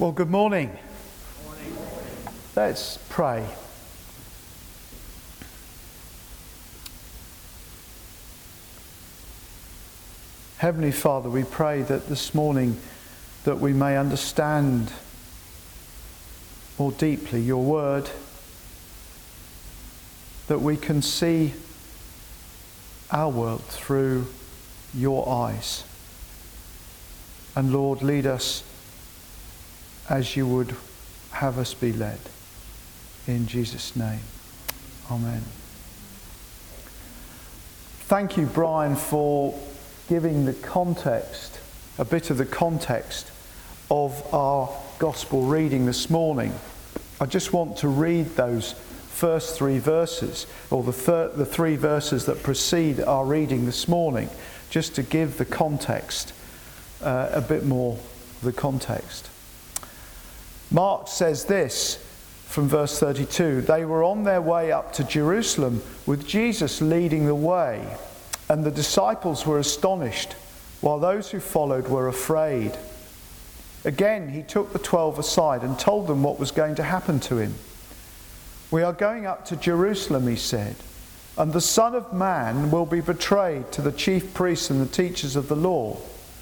Well, good morning. Let's pray. Heavenly Father, we pray that this morning that we may understand more deeply your word, that we can see our world through your eyes. And Lord, lead us as you would have us be led. In Jesus' name. Amen. Thank you, Brian, for giving the context, a bit of the context of our gospel reading this morning. I just want to read those first three verses, or the three verses that precede our reading this morning, just to give the context, a bit more of the context. Mark says this from verse 32, "They were on their way up to Jerusalem with Jesus leading the way, and the disciples were astonished, while those who followed were afraid. Again, he took the 12 aside and told them what was going to happen to him. 'We are going up to Jerusalem,' he said, 'and the Son of Man will be betrayed to the chief priests and the teachers of the law.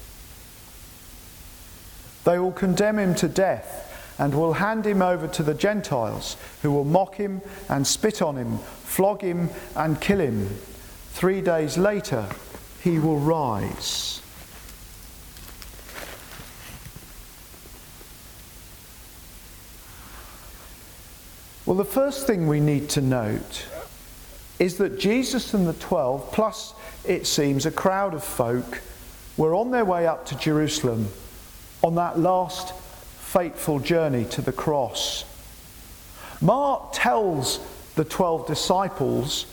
They will condemn him to death and will hand him over to the Gentiles, who will mock him and spit on him, flog him and kill him. 3 days later, he will rise.'" Well, the first thing we need to note is that Jesus and the 12, plus it seems a crowd of folk, were on their way up to Jerusalem on that last fateful journey to the cross. Mark tells us the 12 disciples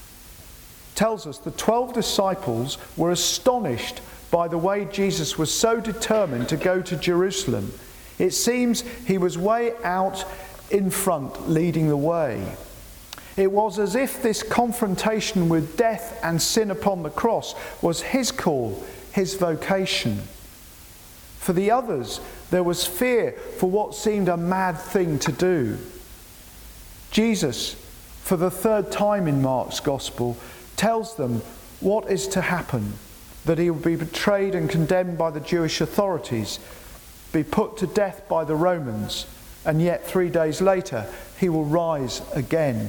were astonished by the way Jesus was so determined to go to Jerusalem. It seems he was way out in front, leading the way. It was as if this confrontation with death and sin upon the cross was his call, his vocation. For the others, there was fear for what seemed a mad thing to do. Jesus, for the third time in Mark's Gospel, tells them what is to happen, that he will be betrayed and condemned by the Jewish authorities, be put to death by the Romans, and yet 3 days later he will rise again.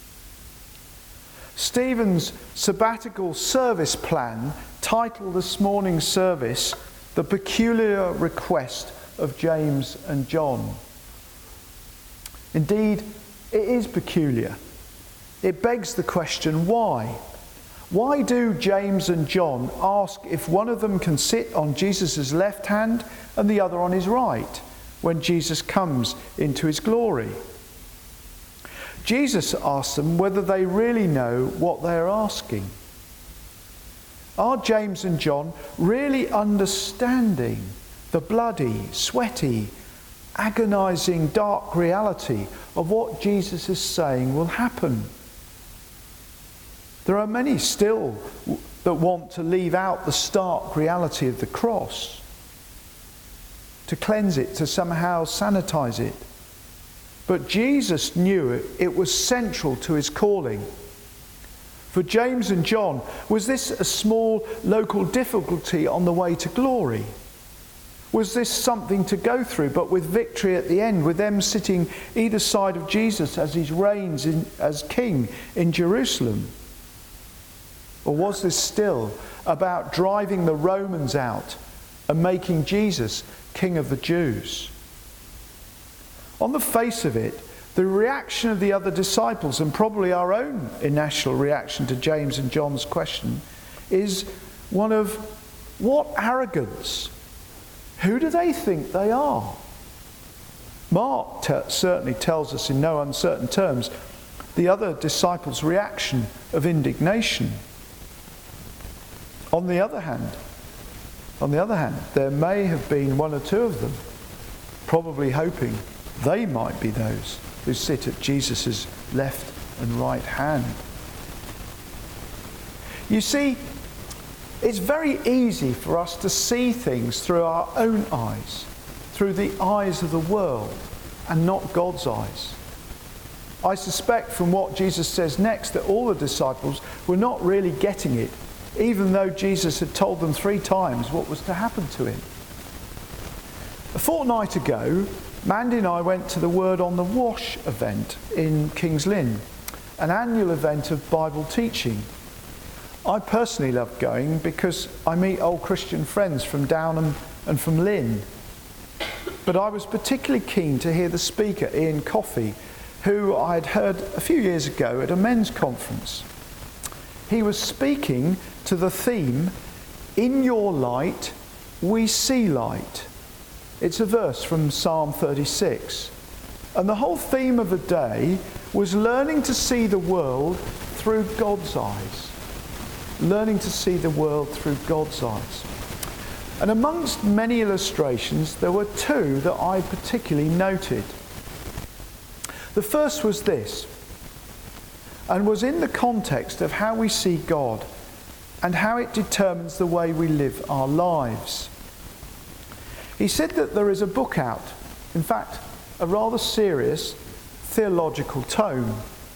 Stephen's sabbatical service plan titled this morning's service "The Peculiar Request of James and John." Indeed, it is peculiar. It begs the question, why? Why do James and John ask if one of them can sit on Jesus' left hand and the other on his right when Jesus comes into his glory? Jesus asks them whether they really know what they are asking. Are James and John really understanding the bloody, sweaty, agonizing, dark reality of what Jesus is saying will happen? There are many still that want to leave out the stark reality of the cross, to cleanse it, to somehow sanitize it. But Jesus knew it was central to his calling. For James and John, was this a small local difficulty on the way to glory? Was this something to go through, but with victory at the end, with them sitting either side of Jesus as he reigns as king in Jerusalem? Or was this still about driving the Romans out and making Jesus King of the Jews? On the face of it, the reaction of the other disciples, and probably our own initial reaction to James and John's question, is one of, what arrogance? Who do they think they are? Mark certainly tells us in no uncertain terms the other disciples' reaction of indignation. On the other hand, there may have been one or two of them probably hoping they might be those who sit at Jesus' left and right hand. You see, it's very easy for us to see things through our own eyes, through the eyes of the world and not God's eyes. I suspect from what Jesus says next that all the disciples were not really getting it, even though Jesus had told them 3 times what was to happen to him. A fortnight ago, Mandy and I went to the Word on the Wash event in King's Lynn, an annual event of Bible teaching. I personally love going because I meet old Christian friends from Downham and from Lynn. But I was particularly keen to hear the speaker, Ian Coffey, who I had heard a few years ago at a men's conference. He was speaking to the theme, "In your light, we see light." It's a verse from Psalm 36. And the whole theme of the day was learning to see the world through God's eyes. Learning to see the world through God's eyes. And amongst many illustrations, there were 2 that I particularly noted. The first was this, and was in the context of how we see God and how it determines the way we live our lives. He said that there is a book out, in fact, a rather serious theological tome,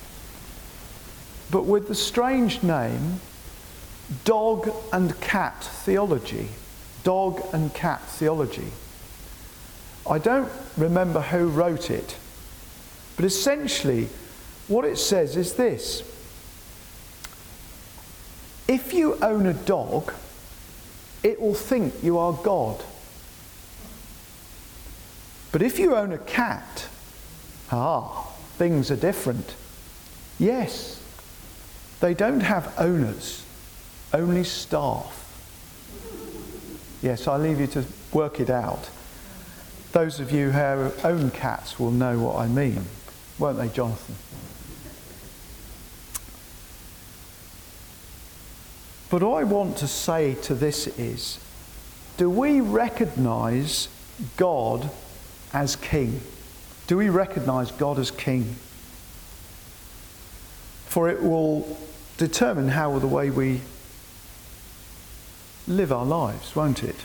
but with the strange name Dog and Cat Theology. Dog and Cat Theology. I don't remember who wrote it, but essentially what it says is this: if you own a dog, it will think you are God. But if you own a cat, things are different. Yes, they don't have owners, only staff. Yes, I leave you to work it out. Those of you who own cats will know what I mean, won't they, Jonathan? But what I want to say to this is, do we recognise God as King? Do we recognise God as King? For it will determine how the way we live our lives, won't it?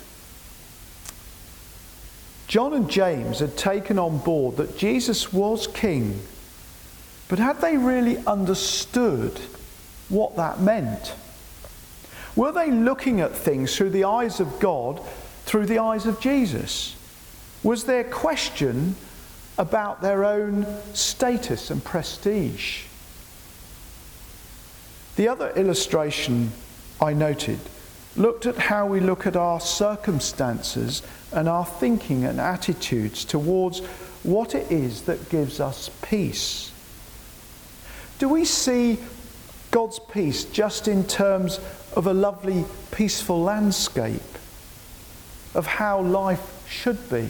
John and James had taken on board that Jesus was King, but had they really understood what that meant? Were they looking at things through the eyes of God, through the eyes of Jesus? Was there question about their own status and prestige? The other illustration I noted looked at how we look at our circumstances and our thinking and attitudes towards what it is that gives us peace. Do we see God's peace just in terms of a lovely, peaceful landscape, of how life should be?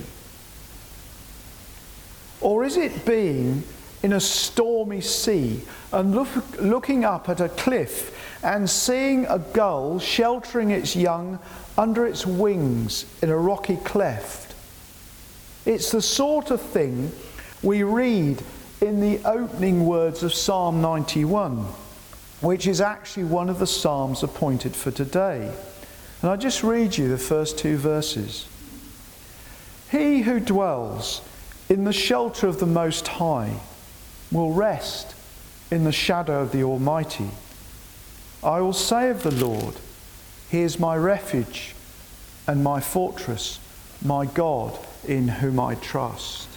Or is it being in a stormy sea and looking up at a cliff and seeing a gull sheltering its young under its wings in a rocky cleft? It's the sort of thing we read in the opening words of Psalm 91, which is actually one of the psalms appointed for today. And I'll just read you the first 2 verses. He who dwells in the shelter of the Most High will rest in the shadow of the Almighty. I will say of the Lord, He is my refuge and my fortress, my God in whom I trust.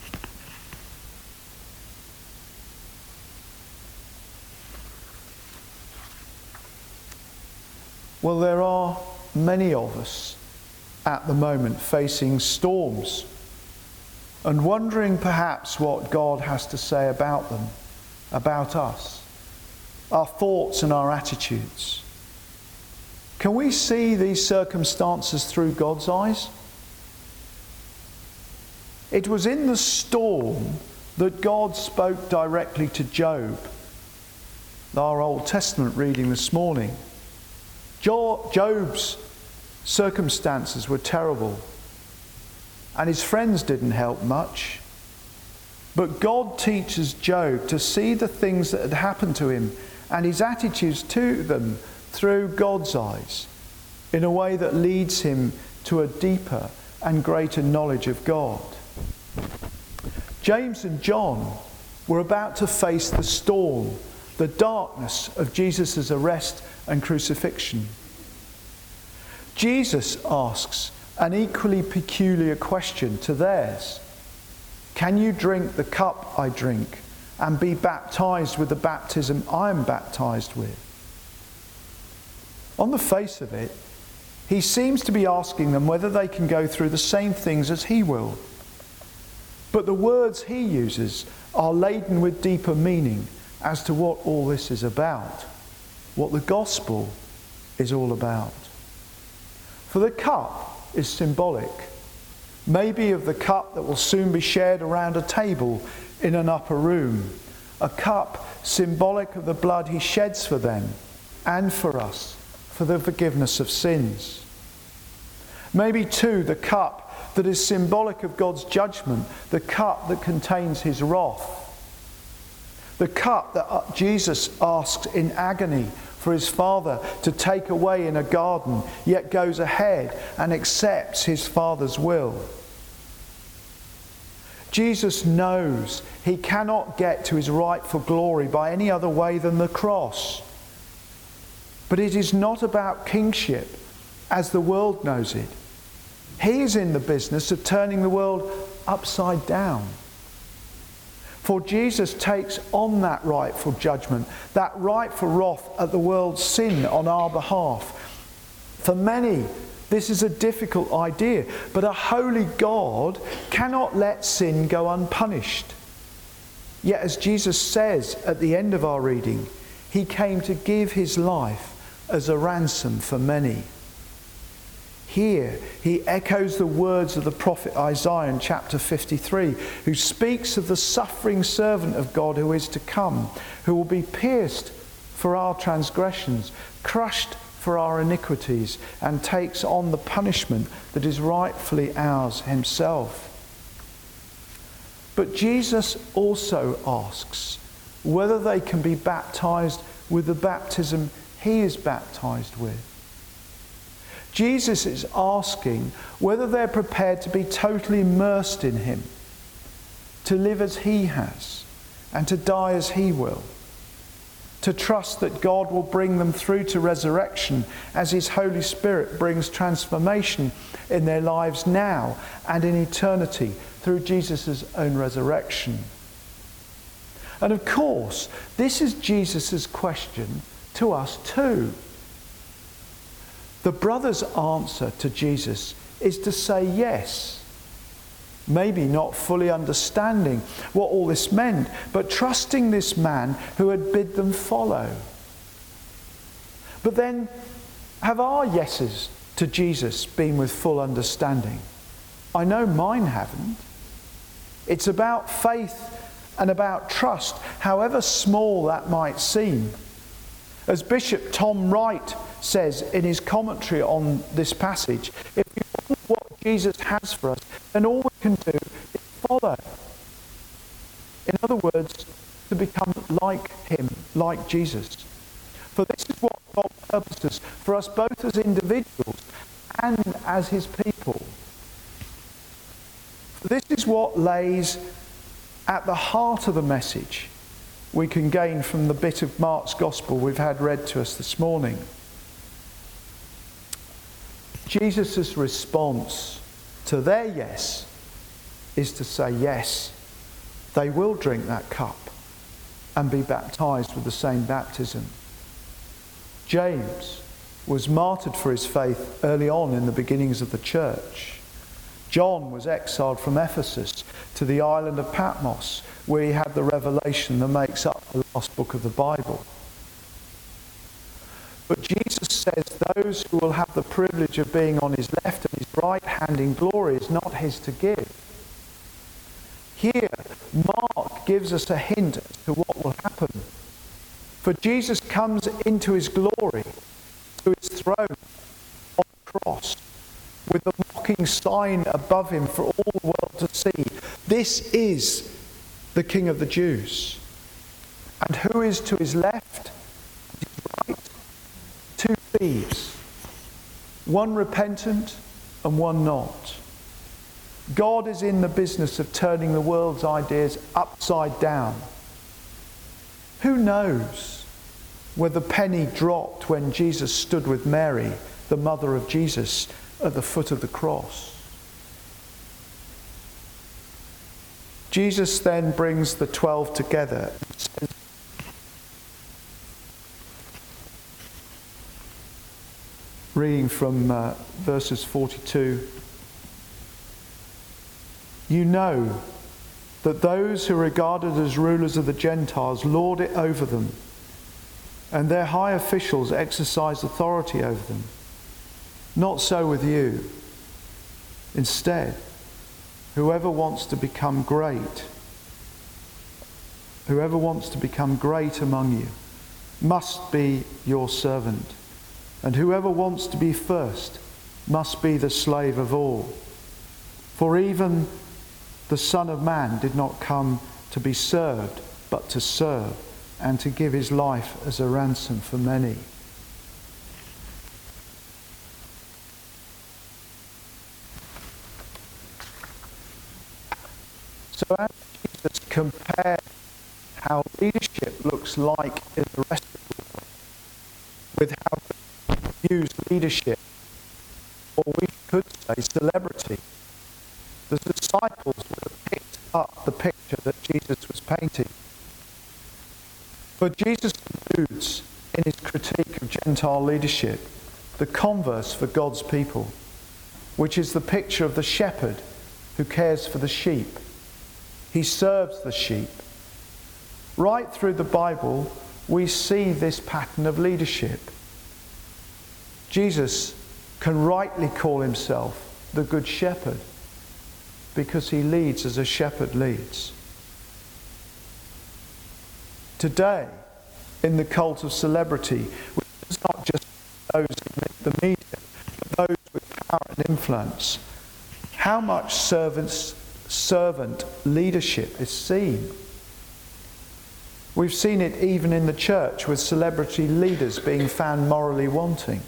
Well, there are many of us at the moment facing storms and wondering perhaps what God has to say about them, about us, our thoughts and our attitudes. Can we see these circumstances through God's eyes? It was in the storm that God spoke directly to Job. Our Old Testament reading this morning. Job's circumstances were terrible, and his friends didn't help much. But God teaches Job to see the things that had happened to him and his attitudes to them through God's eyes, in a way that leads him to a deeper and greater knowledge of God. James and John were about to face the storm, the darkness of Jesus' arrest and crucifixion. Jesus asks an equally peculiar question to theirs. Can you drink the cup I drink and be baptized with the baptism I am baptized with? On the face of it, he seems to be asking them whether they can go through the same things as he will. But the words he uses are laden with deeper meaning as to what all this is about, what the gospel is all about. For the cup is symbolic, maybe of the cup that will soon be shared around a table in an upper room, a cup symbolic of the blood he sheds for them and for us, for the forgiveness of sins. Maybe too the cup that is symbolic of God's judgment, the cup that contains his wrath. The cup that Jesus asks in agony for his Father to take away in a garden, yet goes ahead and accepts his Father's will. Jesus knows he cannot get to his rightful glory by any other way than the cross. But it is not about kingship as the world knows it. He is in the business of turning the world upside down. For Jesus takes on that rightful judgment, that rightful wrath at the world's sin on our behalf. For many, this is a difficult idea, but a holy God cannot let sin go unpunished. Yet as Jesus says at the end of our reading, he came to give his life as a ransom for many. Here he echoes the words of the prophet Isaiah in chapter 53, who speaks of the suffering servant of God who is to come, who will be pierced for our transgressions, crushed for our iniquities, and takes on the punishment that is rightfully ours himself. But Jesus also asks whether they can be baptized with the baptism he is baptized with. Jesus is asking whether they're prepared to be totally immersed in him, to live as he has, and to die as he will, to trust that God will bring them through to resurrection as his Holy Spirit brings transformation in their lives now and in eternity through Jesus' own resurrection. And of course, this is Jesus' question to us too. The brothers' answer to Jesus is to say yes. Maybe not fully understanding what all this meant, but trusting this man who had bid them follow. But then, have our yeses to Jesus been with full understanding? I know mine haven't. It's about faith and about trust, however small that might seem. As Bishop Tom Wright says in his commentary on this passage, if we want what Jesus has for us, then all we can do is follow. In other words, to become like him, like Jesus. For this is what God purposes for us both as individuals and as his people. For this is what lays at the heart of the message we can gain from the bit of Mark's Gospel we've had read to us this morning. Jesus' response to their yes is to say yes, they will drink that cup and be baptized with the same baptism. James was martyred for his faith early on in the beginnings of the church. John was exiled from Ephesus to the island of Patmos, where he had the revelation that makes up the last book of the Bible. But Jesus says those who will have the privilege of being on his left and his right hand in glory is not his to give. Here, Mark gives us a hint as to what will happen. For Jesus comes into his glory, to his throne on the cross, with the mocking sign above him for all the world to see. This is the King of the Jews. And who is to his left and his right? Two thieves, one repentant and one not. God is in the business of turning the world's ideas upside down. Who knows where the penny dropped when Jesus stood with Mary, the mother of Jesus, at the foot of the cross? Jesus then brings the 12 together and says, reading from verses 42, "You know that those who are regarded as rulers of the Gentiles lord it over them, and their high officials exercise authority over them. Not so with you. Instead, whoever wants to become great among you must be your servant, and whoever wants to be first must be the slave of all. For even the Son of Man did not come to be served, but to serve, and to give his life as a ransom for many." So as Jesus compared how leadership looks like in the rest of the world with how we use leadership, or we could say celebrity, the disciples would have picked up the picture that Jesus was painting. But Jesus concludes in his critique of Gentile leadership the converse for God's people, which is the picture of the shepherd who cares for the sheep. He serves the sheep. Right through the Bible, we see this pattern of leadership. Jesus can rightly call himself the Good Shepherd because he leads as a shepherd leads. Today, in the cult of celebrity, which is not just those in the media, but those with power and influence, how much servant leadership is seen. We've seen it even in the church with celebrity leaders being found morally wanting.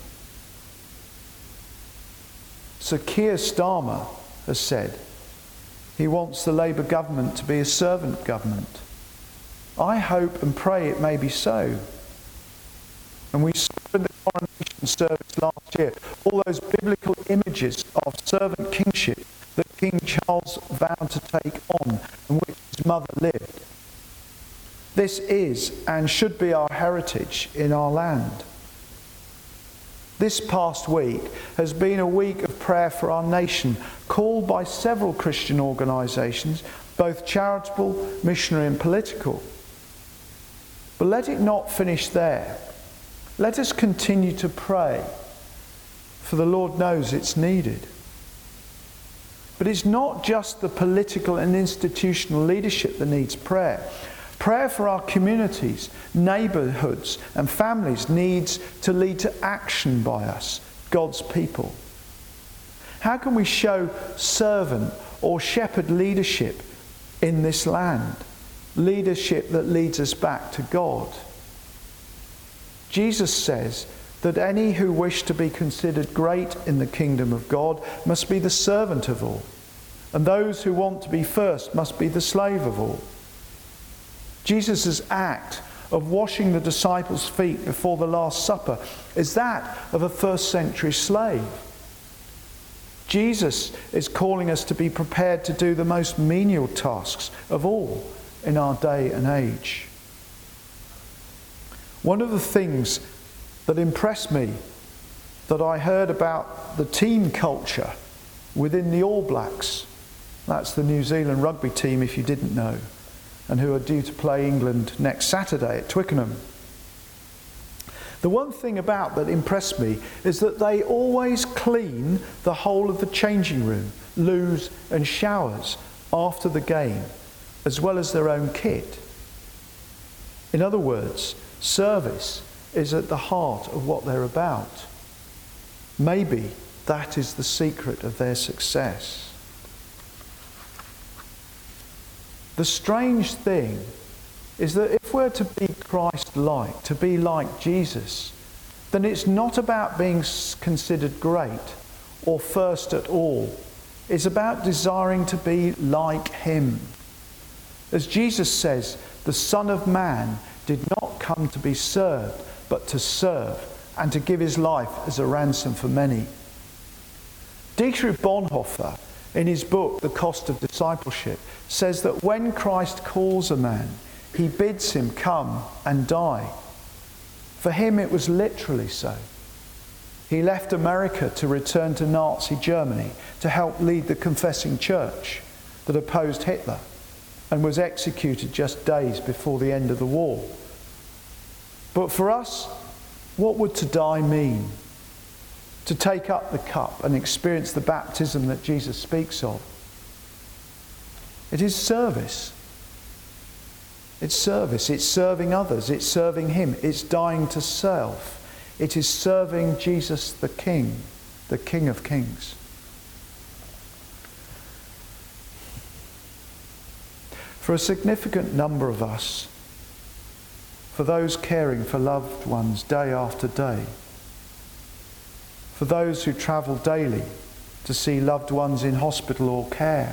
Sir Keir Starmer has said he wants the Labour government to be a servant government. I hope and pray it may be so. And we saw in the coronation service last year all those biblical images of servant kingship that King Charles vowed to take on and which his mother lived. This is and should be our heritage in our land. This past week has been a week of prayer for our nation, called by several Christian organisations, both charitable, missionary and political. But let it not finish there. Let us continue to pray, for the Lord knows it's needed. But it's not just the political and institutional leadership that needs prayer. Prayer for our communities, neighbourhoods and families needs to lead to action by us, God's people. How can we show servant or shepherd leadership in this land? Leadership that leads us back to God. Jesus says that any who wish to be considered great in the kingdom of God must be the servant of all, and those who want to be first must be the slave of all. Jesus' act of washing the disciples' feet before the Last Supper is that of a first century slave. Jesus is calling us to be prepared to do the most menial tasks of all in our day and age. One of the things that impressed me that I heard about the team culture within the All Blacks, that's the New Zealand rugby team if you didn't know, and who are due to play England next Saturday at Twickenham. The one thing about that impressed me is that they always clean the whole of the changing room, loos and showers after the game, as well as their own kit. In other words, service is at the heart of what they're about. Maybe that is the secret of their success. The strange thing is that if we're to be Christ-like, to be like Jesus, then it's not about being considered great or first at all It's about desiring to be like him. As Jesus says, the Son of Man did not come to be served, but to serve, and to give his life as a ransom for many. Dietrich Bonhoeffer, in his book, The Cost of Discipleship, says that when Christ calls a man, he bids him come and die. For him it was literally so. He left America to return to Nazi Germany to help lead the confessing church that opposed Hitler and was executed just days before the end of the war. But for us, what would to die mean? To take up the cup and experience the baptism that Jesus speaks of. It is service. It's service. It's serving others. It's serving him. It's dying to self. It is serving Jesus the King of Kings. For a significant number of us, for those caring for loved ones day after day, for those who travel daily to see loved ones in hospital or care,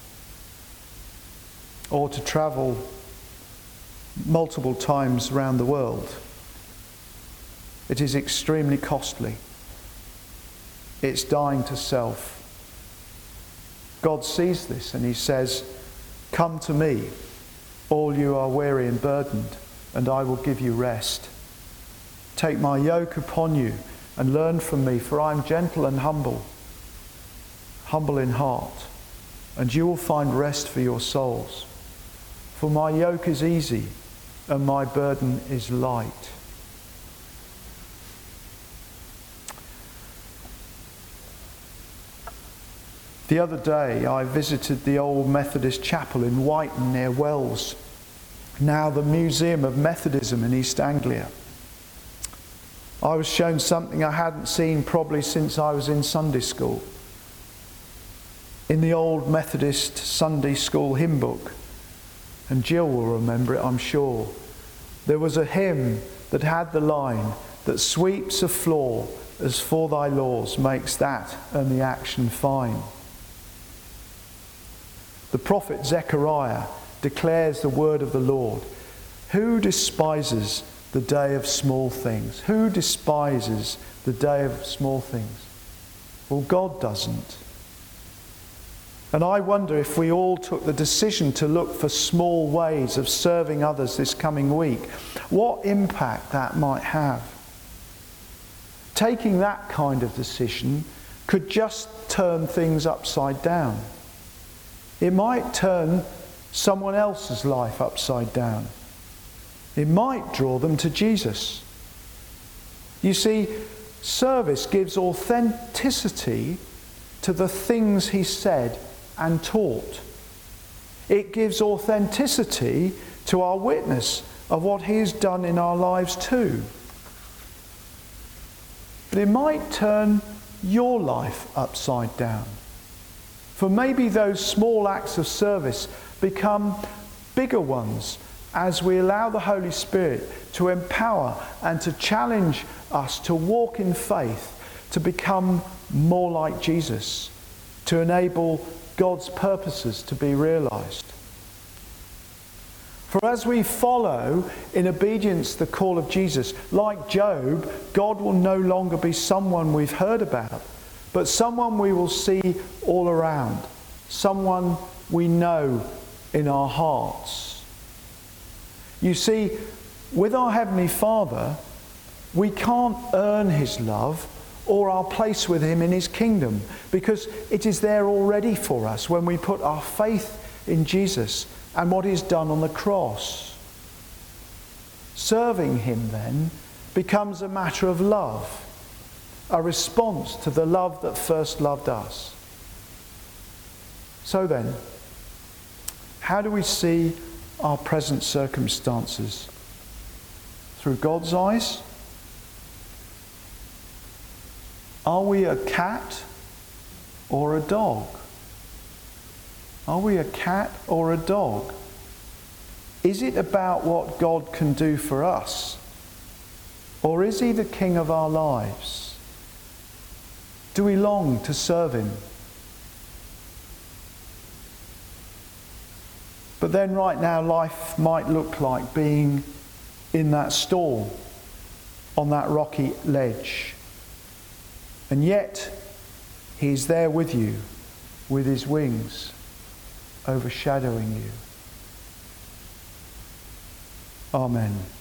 or to travel multiple times around the world, it is extremely costly. It's dying to self. God sees this and he says, "Come to me, all you are weary and burdened, and I will give you rest. Take my yoke upon you and learn from me, for I am gentle and humble in heart, and you will find rest for your souls. For my yoke is easy and my burden is light." The other day I visited the old Methodist chapel in Whiten near Wells, now the Museum of Methodism in East Anglia. I was shown something I hadn't seen probably since I was in Sunday school. In the old Methodist Sunday school hymn book, and Jill will remember it, I'm sure, there was a hymn that had the line that sweeps a floor as for thy laws makes that and the action fine. The prophet Zechariah declares the word of the Lord. Who despises the day of small things? Who despises the day of small things? Well, God doesn't. And I wonder if we all took the decision to look for small ways of serving others this coming week, what impact that might have. Taking that kind of decision could just turn things upside down. It might turn someone else's life upside down. It might draw them to Jesus. You see, service gives authenticity to the things he said and taught. It gives authenticity to our witness of what he has done in our lives too. But it might turn your life upside down. For maybe those small acts of service become bigger ones as we allow the Holy Spirit to empower and to challenge us to walk in faith, to become more like Jesus, to enable God's purposes to be realized. For as we follow in obedience the call of Jesus, like Job, God will no longer be someone we've heard about, but someone we will see all around, someone we know in our hearts. You see, with our Heavenly Father, we can't earn his love or our place with him in his kingdom, because it is there already for us when we put our faith in Jesus and what he's done on the cross. Serving him then becomes a matter of love, a response to the love that first loved us. So then, how do we see our present circumstances? Through God's eyes? Are we a cat or a dog? Are we a cat or a dog? Is it about what God can do for us? Or is he the king of our lives? Do we long to serve him? But then right now life might look like being in that storm, on that rocky ledge. And yet He's there with you, with His wings, overshadowing you. Amen.